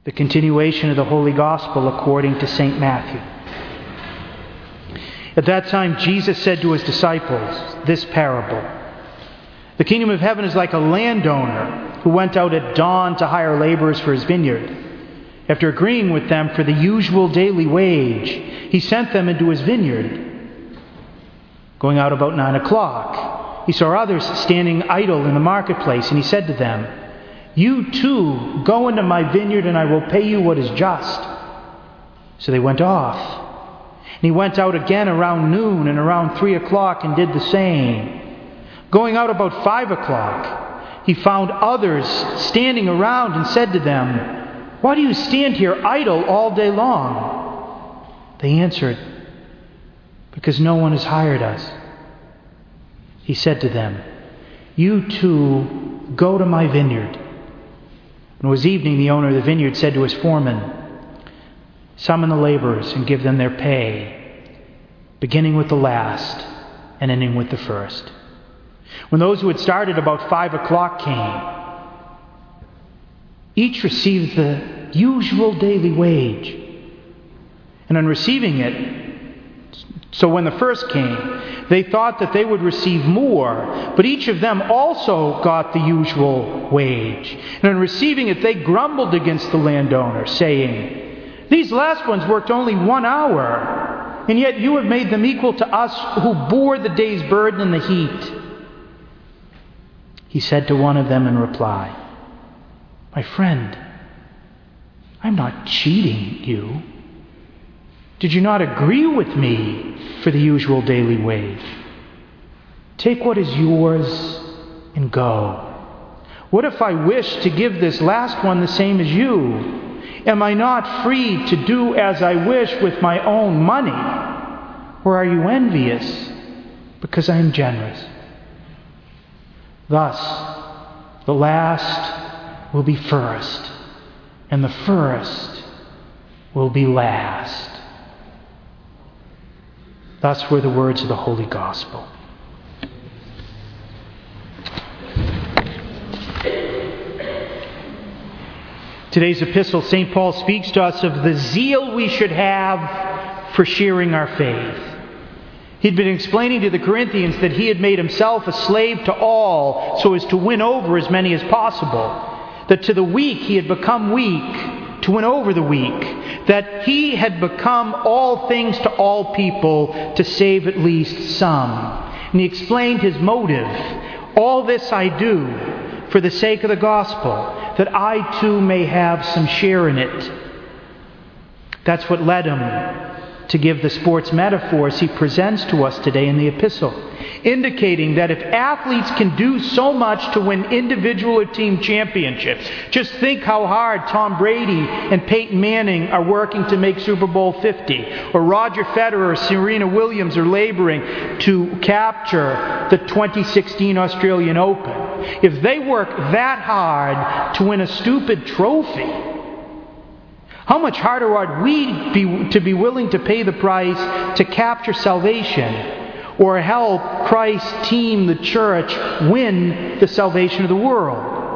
The continuation of the Holy Gospel according to St. Matthew. At that time, Jesus said to his disciples this parable. The kingdom of heaven is like a landowner who went out at dawn to hire laborers for his vineyard. After agreeing with them for the usual daily wage, he sent them into his vineyard. Going out about 9 o'clock, he saw others standing idle in the marketplace, and he said to them, "You too go into my vineyard, and I will pay you what is just." So they went off. And he went out again around noon and around 3 o'clock and did the same. Going out about 5 o'clock, he found others standing around and said to them, "Why do you stand here idle all day long?" They answered, "Because no one has hired us." He said to them, "You too go to my vineyard." When it was evening, the owner of the vineyard said to his foreman, "Summon the laborers and give them their pay, beginning with the last and ending with the first." When those who had started about 5 o'clock came, each received the usual daily wage. And on receiving it, so when the first came, they thought that they would receive more, but each of them also got the usual wage. And on receiving it, they grumbled against the landowner, saying, "These last ones worked only 1 hour, and yet you have made them equal to us who bore the day's burden in the heat." He said to one of them in reply, "My friend, I'm not cheating you. Did you not agree with me for the usual daily wage? Take what is yours and go. What if I wish to give this last one the same as you? Am I not free to do as I wish with my own money? Or are you envious because I am generous?" Thus, the last will be first, and the first will be last. Thus were the words of the Holy Gospel. Today's epistle, St. Paul speaks to us of the zeal we should have for sharing our faith. He'd been explaining to the Corinthians that he had made himself a slave to all so as to win over as many as possible. That to the weak he had become weak to win over the weak. That he had become all things to all people to save at least some. And he explained his motive. "All this I do for the sake of the gospel, that I too may have some share in it." That's what led him to give the sports metaphors he presents to us today in the epistle, indicating that if athletes can do so much to win individual or team championships, just think how hard Tom Brady and Peyton Manning are working to make Super Bowl 50, or Roger Federer or Serena Williams are laboring to capture the 2016 Australian Open. If they work that hard to win a stupid trophy, how much harder ought we to be willing to pay the price to capture salvation or help Christ's team, the church, win the salvation of the world?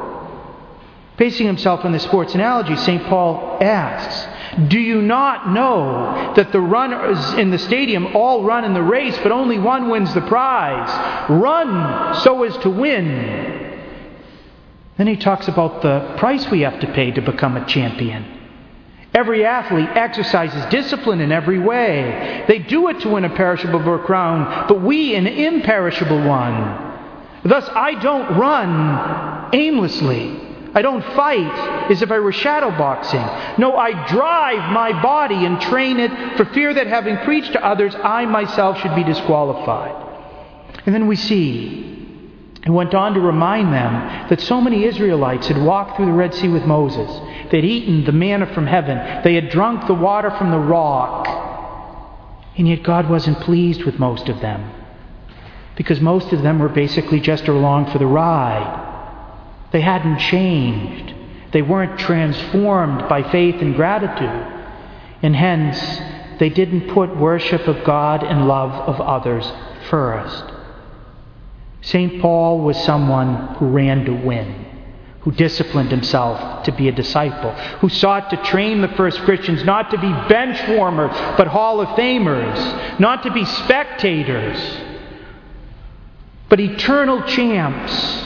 Basing himself on the sports analogy, St. Paul asks, "Do you not know that the runners in the stadium all run in the race, but only one wins the prize? Run so as to win." Then he talks about the price we have to pay to become a champion. Every athlete exercises discipline in every way. They do it to win a perishable crown, but we an imperishable one. Thus, I don't run aimlessly. I don't fight as if I were shadow boxing. No, I drive my body and train it for fear that having preached to others, I myself should be disqualified. And then we see, he went on to remind them that so many Israelites had walked through the Red Sea with Moses. They'd eaten the manna from heaven. They had drunk the water from the rock. And yet God wasn't pleased with most of them, because most of them were basically just along for the ride. They hadn't changed. They weren't transformed by faith and gratitude. And hence, they didn't put worship of God and love of others first. St. Paul was someone who ran to win, who disciplined himself to be a disciple, who sought to train the first Christians not to be bench warmers, but Hall of Famers, not to be spectators, but eternal champs,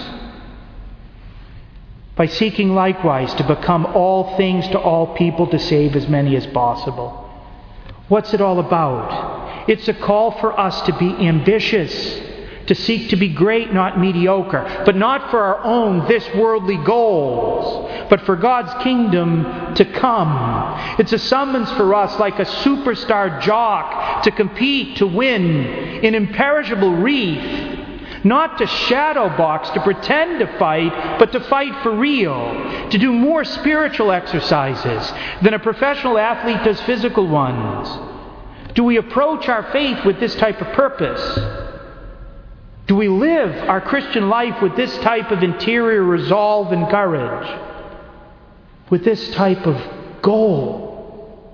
by seeking likewise to become all things to all people, to save as many as possible. What's it all about? It's a call for us to be ambitious, to seek to be great, not mediocre, but not for our own this worldly goals, but for God's kingdom to come. It's a summons for us, like a superstar jock, to compete, to win in imperishable wreath, not to shadow box, to pretend to fight, but to fight for real, to do more spiritual exercises than a professional athlete does physical ones. Do we approach our faith with this type of purpose? Do we live our Christian life with this type of interior resolve and courage? With this type of goal?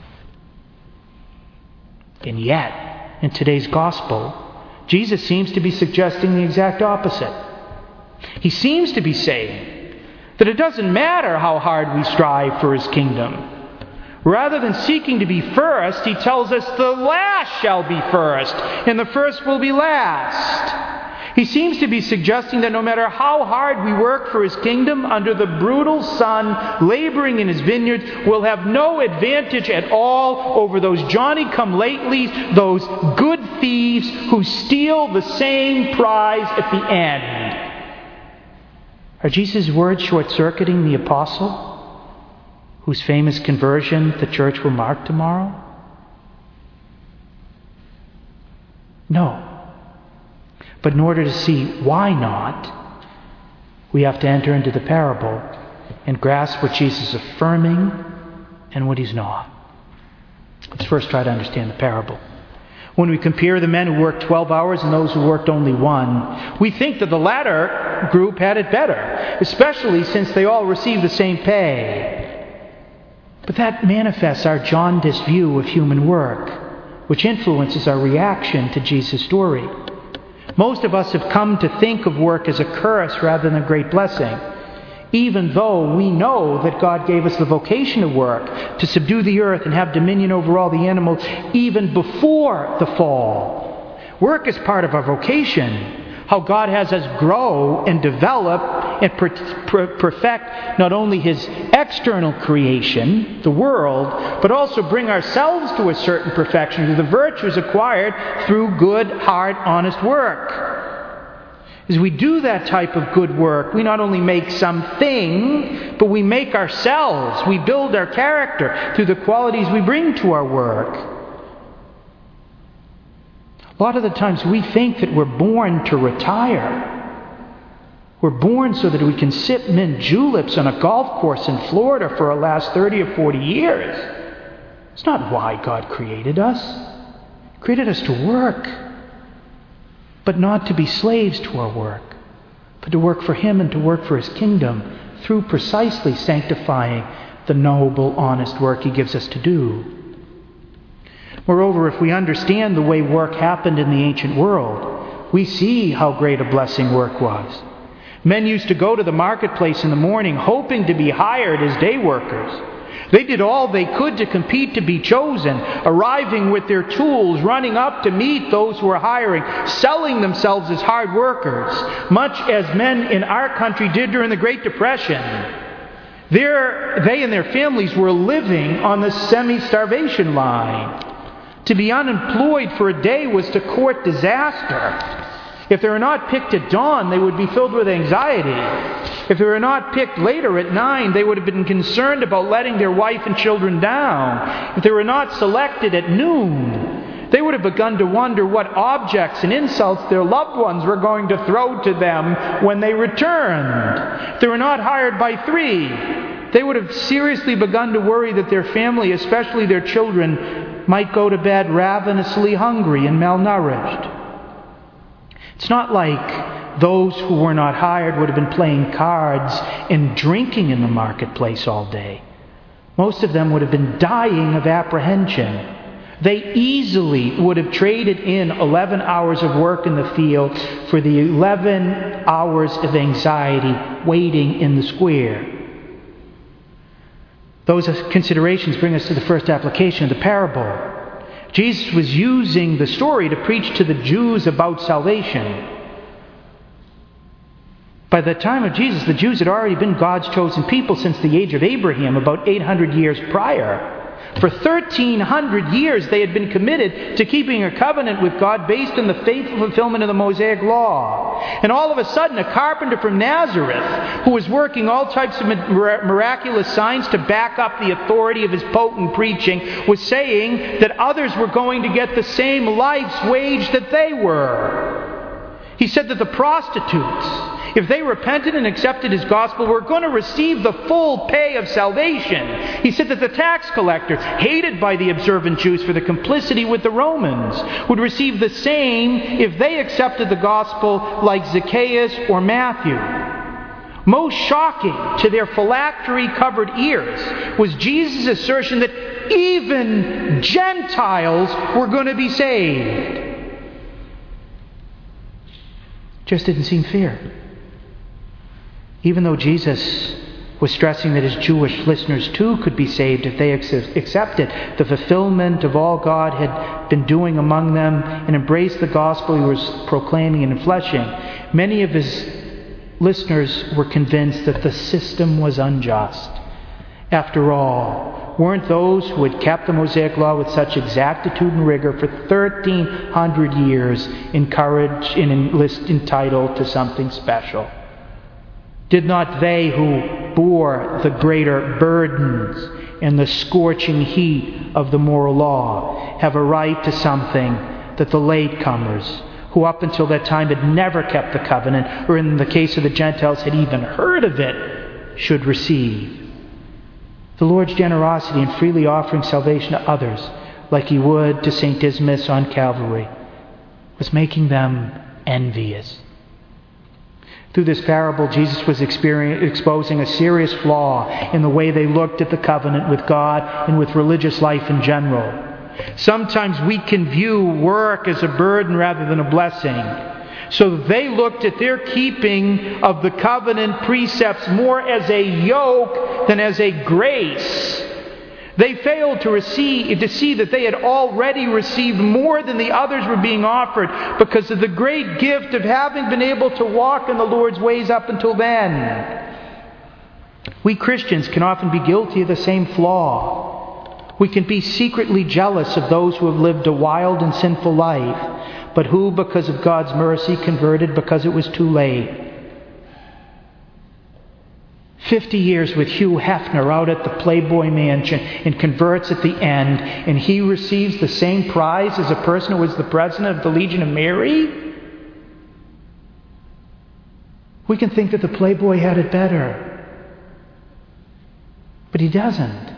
And yet, in today's gospel, Jesus seems to be suggesting the exact opposite. He seems to be saying that it doesn't matter how hard we strive for His kingdom. Rather than seeking to be first, He tells us the last shall be first, and the first will be last. He seems to be suggesting that no matter how hard we work for His kingdom under the brutal sun laboring in His vineyard, we'll have no advantage at all over those Johnny-come-latelys, those good thieves who steal the same prize at the end. Are Jesus' words short-circuiting the apostle, whose famous conversion the church will mark tomorrow? No. But in order to see why not, we have to enter into the parable and grasp what Jesus is affirming and what He's not. Let's first try to understand the parable. When we compare the men who worked 12 hours and those who worked only 1, we think that the latter group had it better, especially since they all received the same pay. But that manifests our jaundiced view of human work, which influences our reaction to Jesus' story. Most of us have come to think of work as a curse rather than a great blessing, even though we know that God gave us the vocation of work, to subdue the earth and have dominion over all the animals, even before the fall. Work is part of our vocation, how God has us grow and develop and perfect not only His external creation, the world, but also bring ourselves to a certain perfection through the virtues acquired through good, hard, honest work. As we do that type of good work, we not only make something, but we make ourselves. We build our character through the qualities we bring to our work. A lot of the times we think that we're born to retire. We're born so that we can sip mint juleps on a golf course in Florida for our last 30 or 40 years. It's not why God created us. He created us to work, but not to be slaves to our work, but to work for Him and to work for His kingdom through precisely sanctifying the noble, honest work He gives us to do. Moreover, if we understand the way work happened in the ancient world, we see how great a blessing work was. Men used to go to the marketplace in the morning hoping to be hired as day workers. They did all they could to compete to be chosen, arriving with their tools, running up to meet those who were hiring, selling themselves as hard workers, much as men in our country did during the Great Depression. They and their families were living on the semi-starvation line. To be unemployed for a day was to court disaster. If they were not picked at dawn, they would be filled with anxiety. If they were not picked later at 9, they would have been concerned about letting their wife and children down. If they were not selected at noon, they would have begun to wonder what objects and insults their loved ones were going to throw to them when they returned. If they were not hired by 3, they would have seriously begun to worry that their family, especially their children, might go to bed ravenously hungry and malnourished. It's not like those who were not hired would have been playing cards and drinking in the marketplace all day. Most of them would have been dying of apprehension, They easily would have traded in 11 hours of work in the field for the 11 hours of anxiety waiting in the square. Those considerations bring us to the first application of the parable. Jesus was using the story to preach to the Jews about salvation. By the time of Jesus, the Jews had already been God's chosen people since the age of Abraham, about 800 years prior. For 1,300 years, they had been committed to keeping a covenant with God based on the faithful fulfillment of the Mosaic Law. And all of a sudden, a carpenter from Nazareth, who was working all types of miraculous signs to back up the authority of his potent preaching, was saying that others were going to get the same life's wage that they were. He said that the prostitutes, if they repented and accepted his gospel, were going to receive the full pay of salvation. He said that the tax collectors, hated by the observant Jews for the complicity with the Romans, would receive the same if they accepted the gospel like Zacchaeus or Matthew. Most shocking to their phylactery-covered ears was Jesus' assertion that even Gentiles were going to be saved. Just didn't seem fair. Even though Jesus was stressing that his Jewish listeners too could be saved if they accepted the fulfillment of all God had been doing among them and embraced the gospel he was proclaiming and fleshing, many of his listeners were convinced that the system was unjust. After all, weren't those who had kept the Mosaic Law with such exactitude and rigor for 1,300 years encouraged and entitled to something special? Did not they who bore the greater burdens and the scorching heat of the moral law have a right to something that the latecomers, who up until that time had never kept the covenant, or in the case of the Gentiles had even heard of it, should receive? The Lord's generosity in freely offering salvation to others, like he would to St. Dismas on Calvary, was making them envious. Through this parable, Jesus was exposing a serious flaw in the way they looked at the covenant with God and with religious life in general. Sometimes we can view work as a burden rather than a blessing. So they looked at their keeping of the covenant precepts more as a yoke than as a grace. They failed to see that they had already received more than the others were being offered because of the great gift of having been able to walk in the Lord's ways up until then. We Christians can often be guilty of the same flaw. We can be secretly jealous of those who have lived a wild and sinful life, but who, because of God's mercy, converted because it was too late. 50 years with Hugh Hefner out at the Playboy Mansion and converts at the end, and he receives the same prize as a person who was the president of the Legion of Mary? We can think that the Playboy had it better, but he doesn't.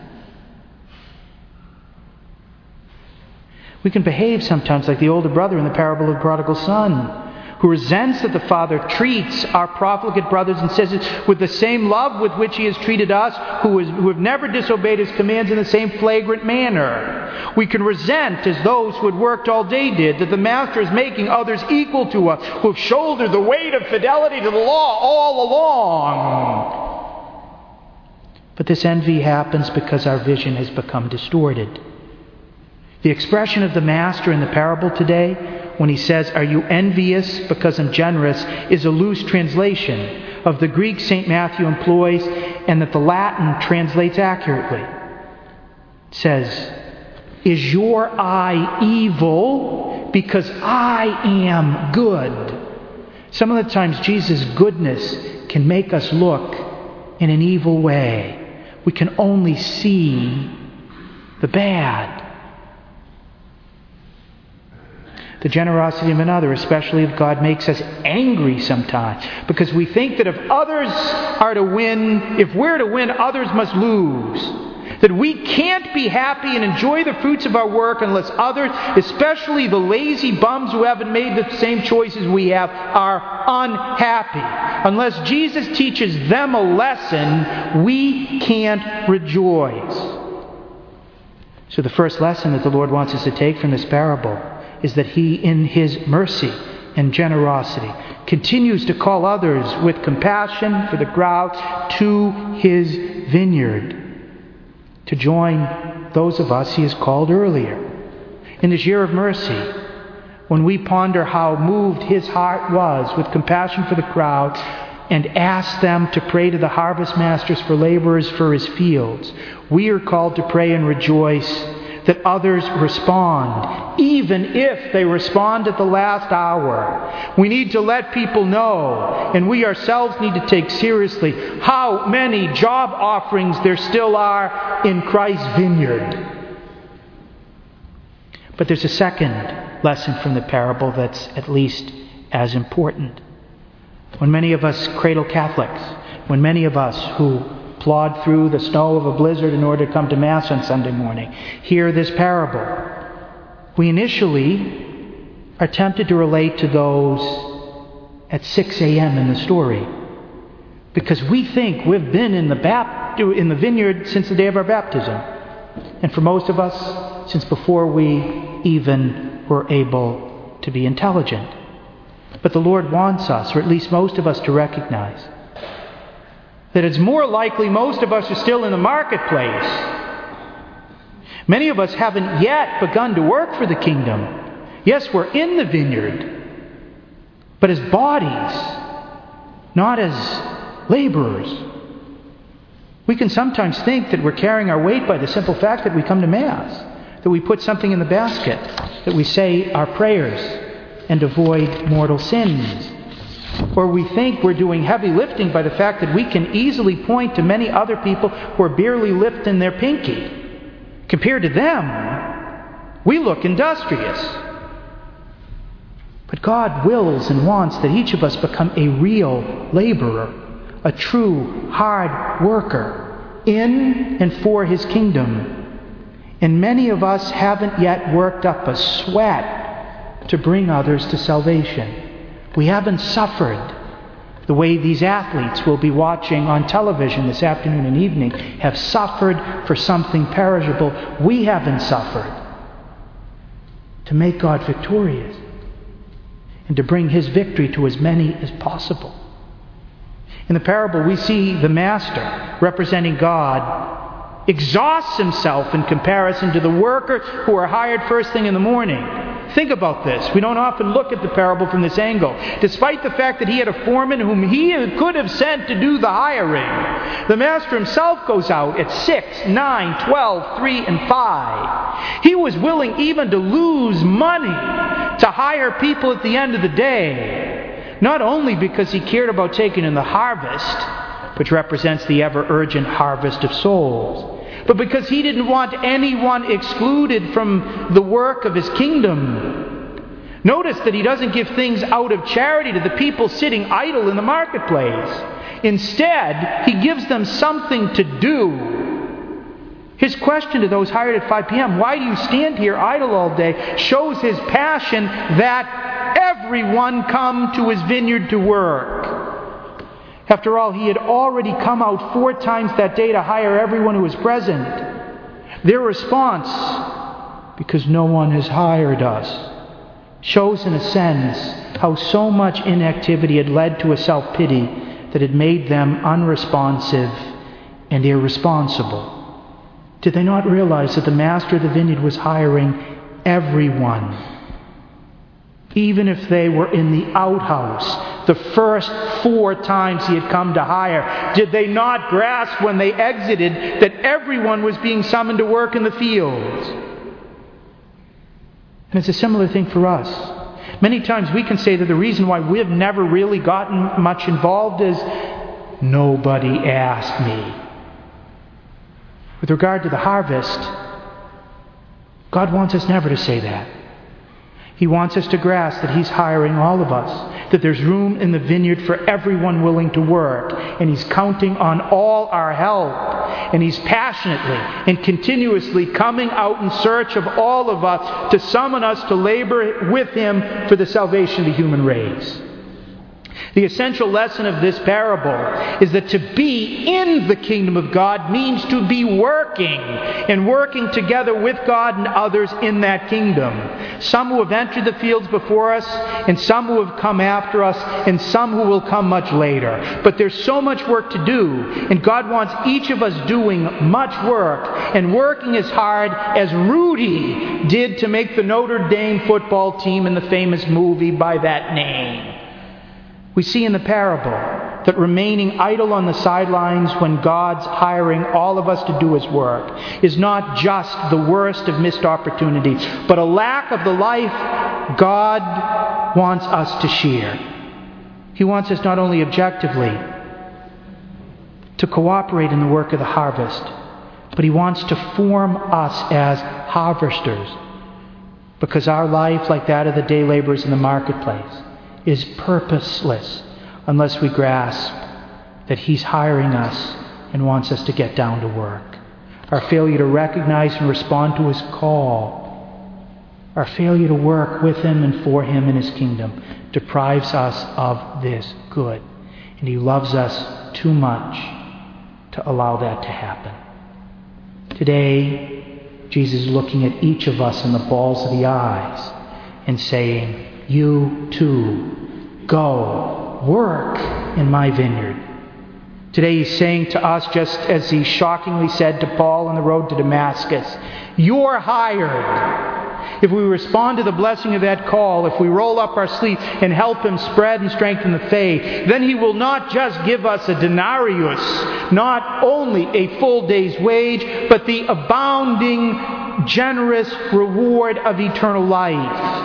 We can behave sometimes like the older brother in the parable of the prodigal son, who resents that the father treats our profligate brothers and sisters with the same love with which he has treated us, who have never disobeyed his commands in the same flagrant manner. We can resent, as those who had worked all day did, that the master is making others equal to us, who have shouldered the weight of fidelity to the law all along. But this envy happens because our vision has become distorted. The expression of the master in the parable today, when he says, "Are you envious because I'm generous?" is a loose translation of the Greek St. Matthew employs and that the Latin translates accurately. It says, "Is your eye evil because I am good?" Some of the times Jesus' goodness can make us look in an evil way. We can only see the bad. The generosity of another, especially of God, makes us angry sometimes because we think that if we're to win, others must lose. That we can't be happy and enjoy the fruits of our work unless others, especially the lazy bums who haven't made the same choices we have, are unhappy. Unless Jesus teaches them a lesson, we can't rejoice. So the first lesson that the Lord wants us to take from this parable is that He, in His mercy and generosity, continues to call others with compassion for the crowd to His vineyard, to join those of us He has called earlier. In this year of mercy, when we ponder how moved His heart was with compassion for the crowd and ask them to pray to the harvest masters for laborers for His fields, we are called to pray and rejoice that others respond, even if they respond at the last hour. We need to let people know, and we ourselves need to take seriously, how many job offerings there still are in Christ's vineyard. But there's a second lesson from the parable that's at least as important. When many of us cradle Catholics, when many of us who plod through the snow of a blizzard in order to come to Mass on Sunday morning hear this parable, we initially are tempted to relate to those at 6 a.m. in the story, because we think we've been in the vineyard since the day of our baptism, and for most of us, since before we even were able to be intelligent. But the Lord wants us, or at least most of us, to recognize that it's more likely most of us are still in the marketplace. Many of us haven't yet begun to work for the kingdom. Yes, we're in the vineyard, but as bodies, not as laborers. We can sometimes think that we're carrying our weight by the simple fact that we come to Mass, that we put something in the basket, that we say our prayers and avoid mortal sins. Or we think we're doing heavy lifting by the fact that we can easily point to many other people who are barely lifting their pinky. Compared to them, we look industrious. But God wills and wants that each of us become a real laborer, a true hard worker in and for His kingdom. And many of us haven't yet worked up a sweat to bring others to salvation. We haven't suffered the way these athletes we'll be watching on television this afternoon and evening have suffered for something perishable. We haven't suffered to make God victorious and to bring His victory to as many as possible. In the parable, we see the master, representing God, exhausts himself in comparison to the workers who are hired first thing in the morning. Think about this. We don't often look at the parable from this angle. Despite the fact that he had a foreman whom he could have sent to do the hiring, the master himself goes out at 6, 9, 12, 3, and 5. He was willing even to lose money to hire people at the end of the day, not only because he cared about taking in the harvest, which represents the ever-urgent harvest of souls, but because he didn't want anyone excluded from the work of His kingdom. Notice that he doesn't give things out of charity to the people sitting idle in the marketplace. Instead, he gives them something to do. His question to those hired at 5 p.m., why do you stand here idle all day, shows his passion that everyone come to his vineyard to work. After all, he had already come out 4 times that day to hire everyone who was present. Their response, because no one has hired us, shows in a sense how so much inactivity had led to a self-pity that had made them unresponsive and irresponsible. Did they not realize that the master of the vineyard was hiring everyone, even if they were in the outhouse the first 4 times he had come to hire? Did they not grasp when they exited that everyone was being summoned to work in the fields? And it's a similar thing for us. Many times we can say that the reason why we've never really gotten much involved is nobody asked me. With regard to the harvest, God wants us never to say that. He wants us to grasp that He's hiring all of us, that there's room in the vineyard for everyone willing to work, and He's counting on all our help, and He's passionately and continuously coming out in search of all of us to summon us to labor with Him for the salvation of the human race. The essential lesson of this parable is that to be in the kingdom of God means to be working, and working together with God and others in that kingdom. Some who have entered the fields before us, and some who have come after us, and some who will come much later. But there's so much work to do, and God wants each of us doing much work, and working as hard as Rudy did to make the Notre Dame football team in the famous movie by that name. We see in the parable that remaining idle on the sidelines when God's hiring all of us to do His work is not just the worst of missed opportunities, but a lack of the life God wants us to share. He wants us not only objectively to cooperate in the work of the harvest, but He wants to form us as harvesters, because our life, like that of the day laborers in the marketplace, is purposeless unless we grasp that He's hiring us and wants us to get down to work. Our failure to recognize and respond to His call, our failure to work with Him and for Him in His kingdom, deprives us of this good. And He loves us too much to allow that to happen. Today, Jesus is looking at each of us in the balls of the eyes and saying, you too, go, work in my vineyard. Today He's saying to us, just as He shockingly said to Paul on the road to Damascus, you're hired. If we respond to the blessing of that call, if we roll up our sleeve and help Him spread and strengthen the faith, then He will not just give us a denarius, not only a full day's wage, but the abounding, generous reward of eternal life.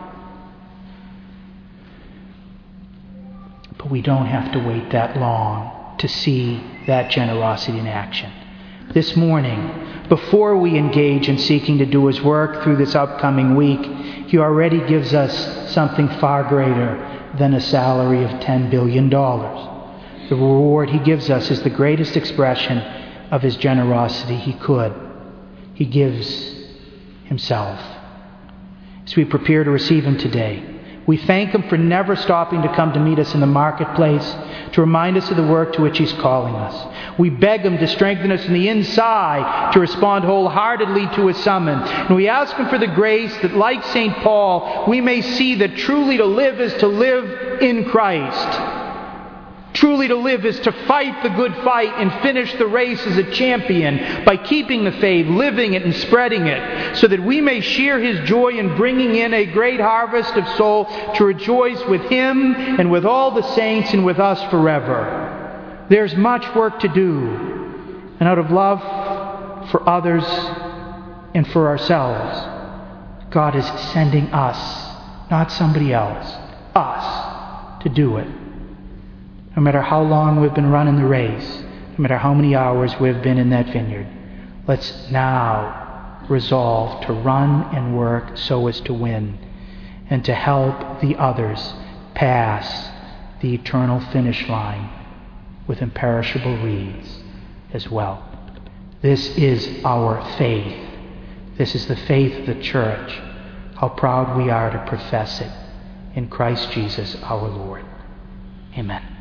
But we don't have to wait that long to see that generosity in action. This morning, before we engage in seeking to do His work through this upcoming week, He already gives us something far greater than a salary of $10 billion. The reward He gives us is the greatest expression of His generosity He could. He gives Himself. As we prepare to receive Him today, we thank Him for never stopping to come to meet us in the marketplace, to remind us of the work to which He's calling us. We beg Him to strengthen us in the inside to respond wholeheartedly to His summons. And we ask Him for the grace that, like St. Paul, we may see that truly to live is to live in Christ. Truly to live is to fight the good fight and finish the race as a champion by keeping the faith, living it and spreading it, so that we may share His joy in bringing in a great harvest of soul to rejoice with Him and with all the saints and with us forever. There's much work to do, and out of love for others and for ourselves, God is sending us, not somebody else, us, to do it. No matter how long we've been running the race, no matter how many hours we've been in that vineyard, let's now resolve to run and work so as to win, and to help the others pass the eternal finish line with imperishable wreaths as well. This is our faith. This is the faith of the church. How proud we are to profess it in Christ Jesus our Lord. Amen.